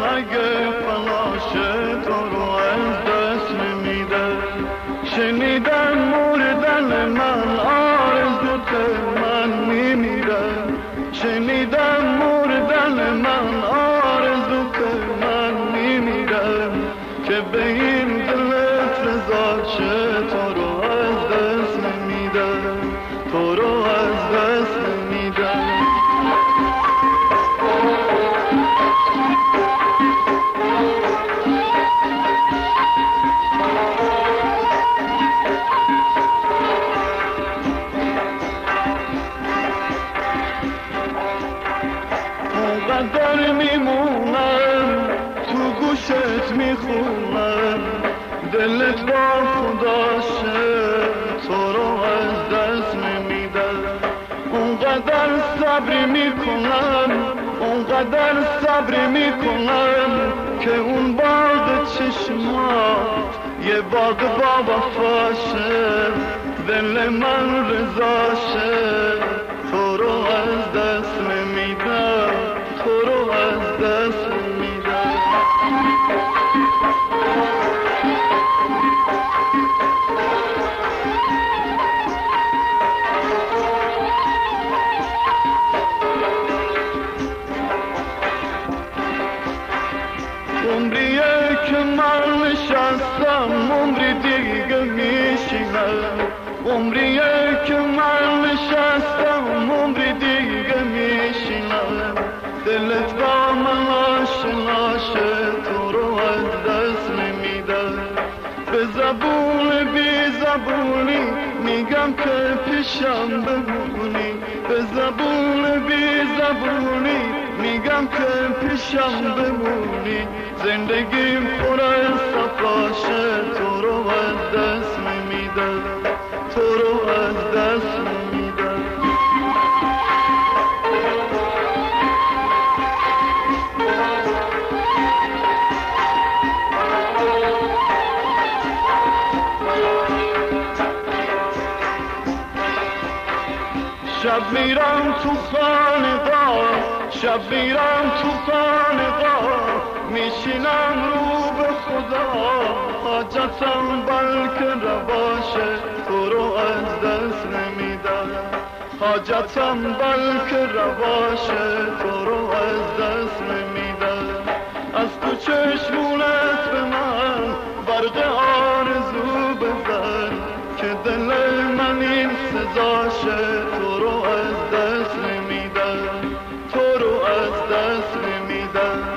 اگه فلاشه تو رو از دست نمیده. شنیدم مردن من آرزوت من میمیره. شنیدم مردن من آرزوت من میمیره. که به این دلت رضا شه تو رو از دست نمیده. تو رو از دست نمیده. اونقدر میمونم تو گوشت میخونم دلت با خداشه تو رو از دست نمیده. اونقدر صبر میکنم اونقدر صبر میکنم که اون باغ چشمات یه باغ با وفاشه. دل من رضاشه تو رو از دست نمیده. تو رو از دست نمیده. عمریه که من نشستم عمری دیگه میشینم. عمریه که من نشستم عمری دیگه میشینم. دلت با من آشناشه تو رو از دست نمیده. به زبون بی زبونی میگم که پیشم بمونی. به زبون بی زبونی میگم که پیشم بمونی. زندگیم پر از صفاشه تو رو از دست نمیده. تو رو از دست نمیده. شب میرم تو خانقاه شب میرم تو خانقاه میشینم رو به خدا. حاجتم بلکه رواشه تو رو از دست نمیدم. حاجتم بلکه رواشه تو رو از دست نمیدم. از تو چشمونت به من برق آرزو بزن که دل من این سزاشه تو رو از دست نمیدم. تو رو از دست نمیدم.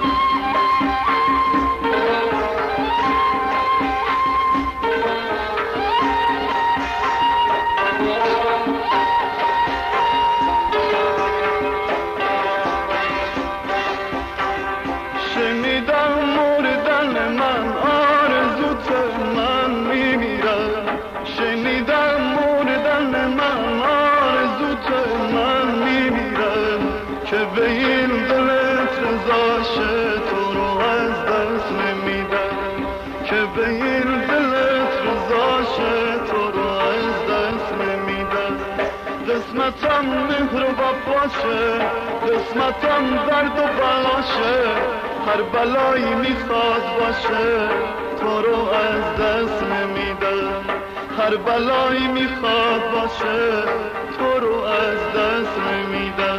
شنیدم مردن من آرزوت من میمیره. شنیدم مردن من آرزوت من میمیره. که به این دلت رضاشه تو رو از دست نمیده. که به این دلت رضاشه تو رو از دست نمیده. قسمتم مهر و وفاشه. قسمتم درد و بلاشه. هر بلایی میخواد باشه تو رو از دست نمیده. هر بلایی میخواد باشه تو رو از دست نمیده.